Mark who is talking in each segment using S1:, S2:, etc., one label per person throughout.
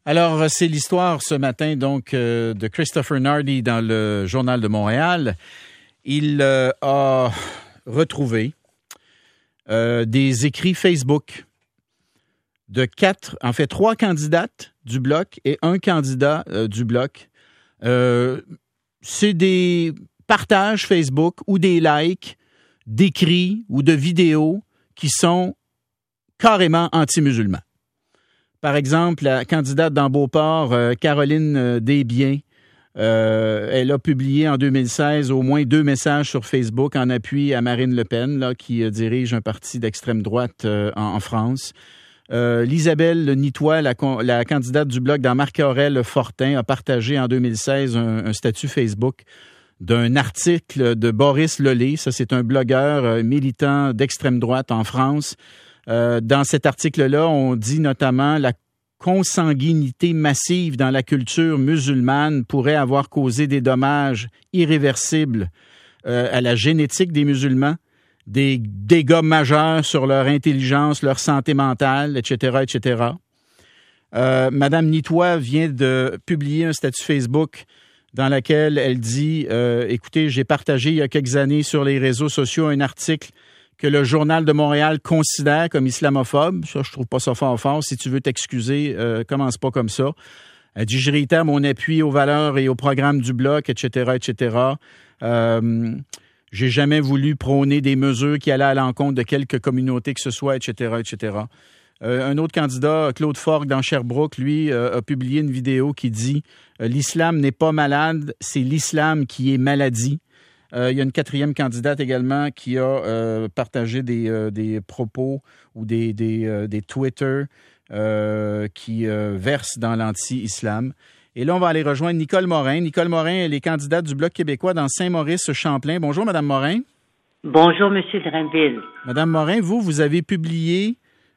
S1: Alors, c'est l'histoire ce matin donc de Christopher Nardi dans le Journal de Montréal. Il a retrouvé des écrits Facebook de trois candidates du Bloc et un candidat du Bloc. C'est des partages Facebook ou des likes d'écrits ou de vidéos qui sont carrément anti-musulmans. Par exemple, la candidate dans Beauport, Caroline Desbiens, elle a publié en 2016 au moins 2 messages sur Facebook en appui à Marine Le Pen, là, qui dirige un parti d'extrême droite en France. L'Isabelle Nitoy, la candidate du Bloc dans Marc-Aurèle-Fortin, a partagé en 2016 un statut Facebook d'un article de Boris Lollet. Ça, c'est un blogueur militant d'extrême droite en France. Dans cet article-là, on dit notamment la consanguinité massive dans la culture musulmane pourrait avoir causé des dommages irréversibles à la génétique des musulmans, des dégâts majeurs sur leur intelligence, leur santé mentale, etc., etc. Madame Nitoy vient de publier un statut Facebook dans lequel elle dit « Écoutez, j'ai partagé il y a quelques années sur les réseaux sociaux un article que le Journal de Montréal considère comme islamophobe. Ça, je trouve pas ça fort. Si tu veux t'excuser, commence pas comme ça. » Elle dit « Je réitère mon appui aux valeurs et au programme du Bloc, etc., etc. » J'ai jamais voulu prôner des mesures qui allaient à l'encontre de quelque communauté que ce soit, etc., etc. Un autre candidat, Claude Forgue, dans Sherbrooke, lui, a publié une vidéo qui dit « L'islam n'est pas malade, c'est l'islam qui est maladie ». Il y a une 4e candidate également qui a partagé des propos ou des Twitter qui versent dans l'anti-islam. Et là, on va aller rejoindre Nicole Morin. Nicole Morin, elle est candidate du Bloc québécois dans Saint-Maurice-Champlain. Bonjour, Madame Morin.
S2: Bonjour, Monsieur Drainville. Madame
S1: Morin, vous avez publié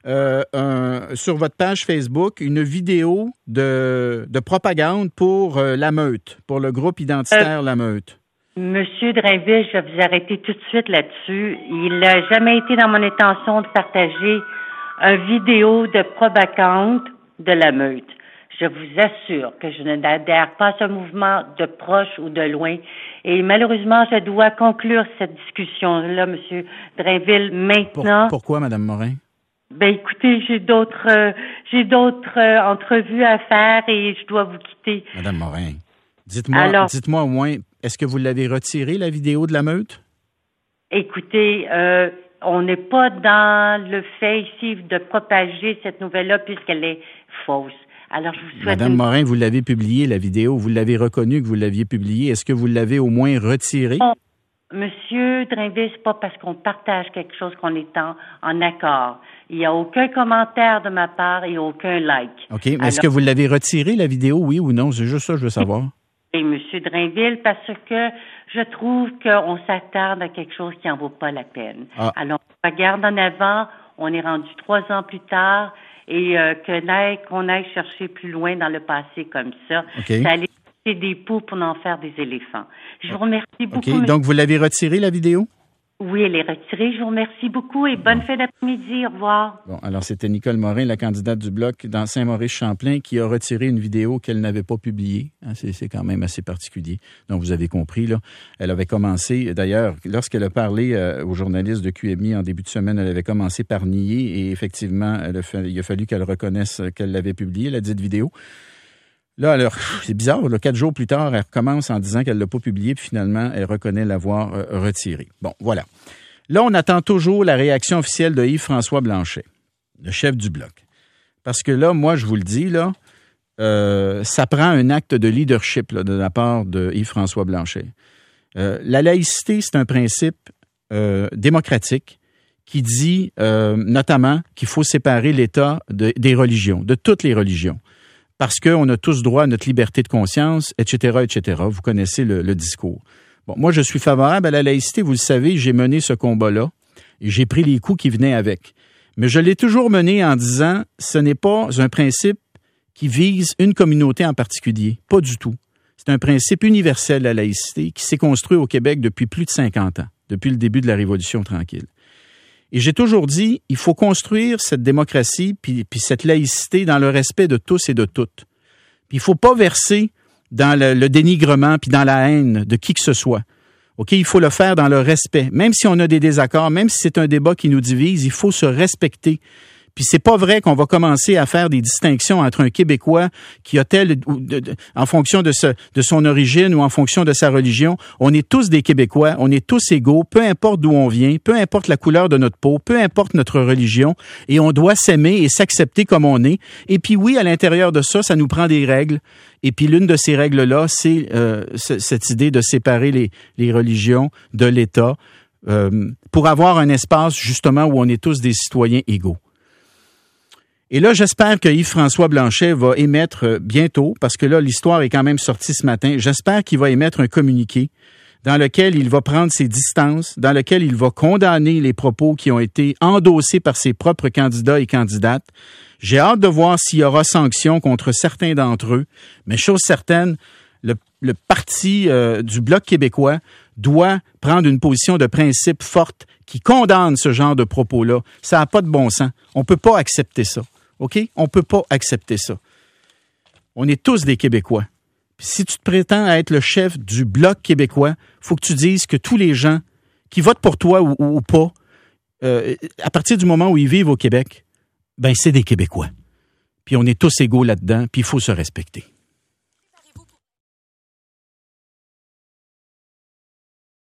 S1: sur votre page Facebook une vidéo de propagande pour la Meute, pour le groupe identitaire La Meute.
S2: Monsieur Drainville, je vais vous arrêter tout de suite là-dessus. Il n'a jamais été dans mon intention de partager une vidéo de propagande de La Meute. Je vous assure que je n'adhère pas à ce mouvement de proche ou de loin. Et malheureusement, je dois conclure cette discussion-là, Monsieur Drainville, maintenant.
S1: Pourquoi, Madame Morin?
S2: Ben, écoutez, j'ai d'autres entrevues à faire et je dois vous quitter.
S1: Madame Morin, dites-moi au moins, est-ce que vous l'avez retirée, la vidéo de La Meute?
S2: Écoutez, on n'est pas dans le fait ici de propager cette nouvelle-là puisqu'elle est fausse. Alors, je vous souhaite...
S1: Madame Morin, vous l'avez publiée, la vidéo. Vous l'avez reconnue que vous l'aviez publiée. Est-ce que vous l'avez au moins retirée?
S2: Oh, Monsieur Drainville, c'est pas parce qu'on partage quelque chose qu'on est en accord. Il n'y a aucun commentaire de ma part et aucun like.
S1: OK. Alors, est-ce que vous l'avez retirée, la vidéo, oui ou non? C'est juste ça que je veux savoir.
S2: Et Monsieur Drainville, parce que je trouve qu'on s'attarde à quelque chose qui n'en vaut pas la peine. Ah. Alors, on regarde en avant, on est rendu 3 ans plus tard, et qu'on aille chercher plus loin dans le passé comme ça.
S1: Okay.
S2: Ça allait chercher des poux pour en faire des éléphants. Je vous remercie beaucoup.
S1: OK. Donc, vous l'avez retirée, la vidéo?
S2: Oui, elle est retirée. Je vous remercie beaucoup et bonne fin d'après-midi. Au revoir.
S1: Bon, alors c'était Nicole Morin, la candidate du Bloc dans Saint-Maurice-Champlain, qui a retiré une vidéo qu'elle n'avait pas publiée. C'est quand même assez particulier. Donc, vous avez compris, là. Elle avait commencé, d'ailleurs, lorsqu'elle a parlé aux journalistes de QMI en début de semaine, elle avait commencé par nier et effectivement, il a fallu qu'elle reconnaisse qu'elle l'avait publiée, la dite vidéo. Là, alors, c'est bizarre, là, 4 jours plus tard, elle recommence en disant qu'elle ne l'a pas publié, puis finalement, elle reconnaît l'avoir retiré. Bon, voilà. Là, on attend toujours la réaction officielle de Yves-François Blanchet, le chef du Bloc. Parce que là, moi, je vous le dis, là, ça prend un acte de leadership là, de la part de Yves-François Blanchet. La laïcité, c'est un principe démocratique qui dit notamment qu'il faut séparer l'État des religions, de toutes les religions. Parce qu'on a tous droit à notre liberté de conscience, etc., etc. Vous connaissez le discours. Bon, moi, je suis favorable à la laïcité. Vous le savez, j'ai mené ce combat-là et j'ai pris les coups qui venaient avec. Mais je l'ai toujours mené en disant, ce n'est pas un principe qui vise une communauté en particulier. Pas du tout. C'est un principe universel, la laïcité, qui s'est construit au Québec depuis plus de 50 ans, depuis le début de la Révolution tranquille. Et j'ai toujours dit, il faut construire cette démocratie puis cette laïcité dans le respect de tous et de toutes. Puis il faut pas verser dans le dénigrement puis dans la haine de qui que ce soit. OK, il faut le faire dans le respect. Même si on a des désaccords, même si c'est un débat qui nous divise, il faut se respecter. Puis c'est pas vrai qu'on va commencer à faire des distinctions entre un Québécois qui a en fonction de son origine ou en fonction de sa religion. On est tous des Québécois, on est tous égaux, peu importe d'où on vient, peu importe la couleur de notre peau, peu importe notre religion, et on doit s'aimer et s'accepter comme on est. Et puis oui, à l'intérieur de ça, ça nous prend des règles. Et puis l'une de ces règles-là, c'est cette idée de séparer les religions de l'État pour avoir un espace justement où on est tous des citoyens égaux. Et là, j'espère que Yves-François Blanchet va émettre bientôt, parce que là, l'histoire est quand même sortie ce matin, j'espère qu'il va émettre un communiqué dans lequel il va prendre ses distances, dans lequel il va condamner les propos qui ont été endossés par ses propres candidats et candidates. J'ai hâte de voir s'il y aura sanction contre certains d'entre eux, mais chose certaine, le parti du Bloc québécois doit prendre une position de principe forte qui condamne ce genre de propos-là. Ça n'a pas de bon sens. On peut pas accepter ça. OK? On peut pas accepter ça. On est tous des Québécois. Puis si tu te prétends être le chef du Bloc québécois, faut que tu dises que tous les gens qui votent pour toi ou pas, à partir du moment où ils vivent au Québec, ben c'est des Québécois. Puis on est tous égaux là-dedans, puis il faut se respecter.